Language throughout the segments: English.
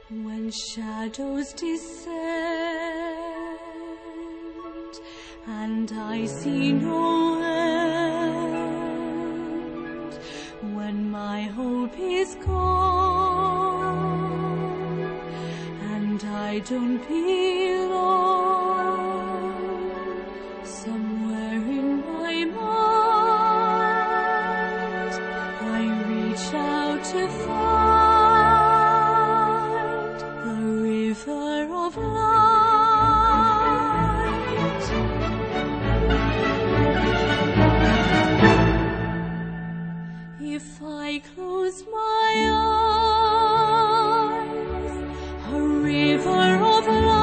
When shadows descend and I see no end, when my hope is gone and I don't belong, somewhere in my mind I reach out to find the river of light. If I close my eyes, a river of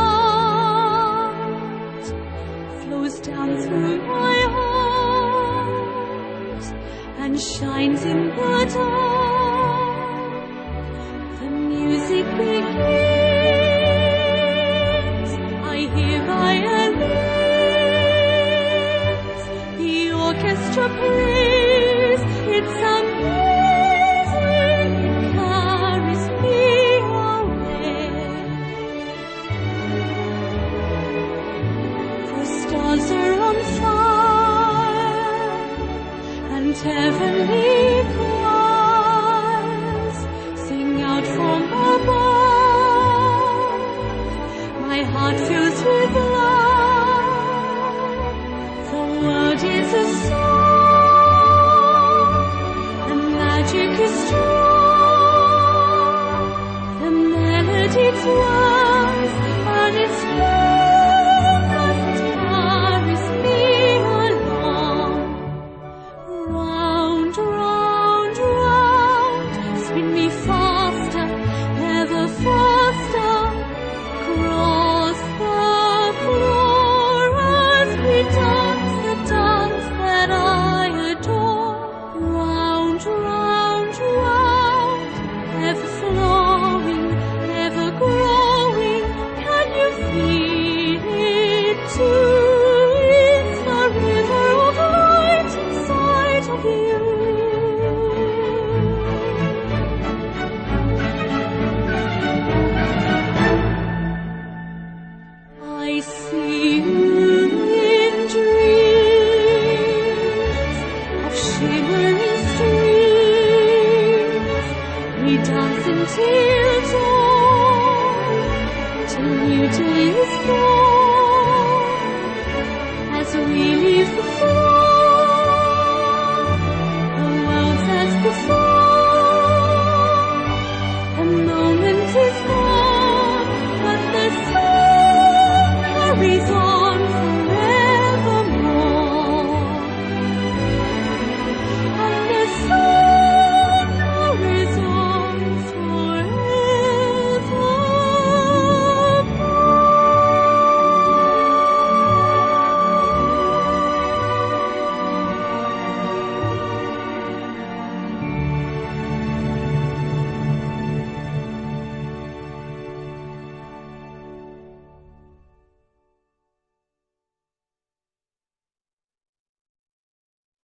light flows down through my heart and shines in the dark. The music begins, I hear violins, the orchestra plays, it's amazing, it carries me away. The stars are on fire and heavenly choirs sing out from above. My heart fills with love. The world is a song, the magic is strong. The melody dwells and its movement carries me along. Round, round, round, spin me faster, ever faster. Cross the floor as we dance the dance that I adore. Round, round, round, ever flowing, ever growing. Can you feel it too? It's the river of light inside of you. I see you in dreams of shimmering streams. We dance in tears.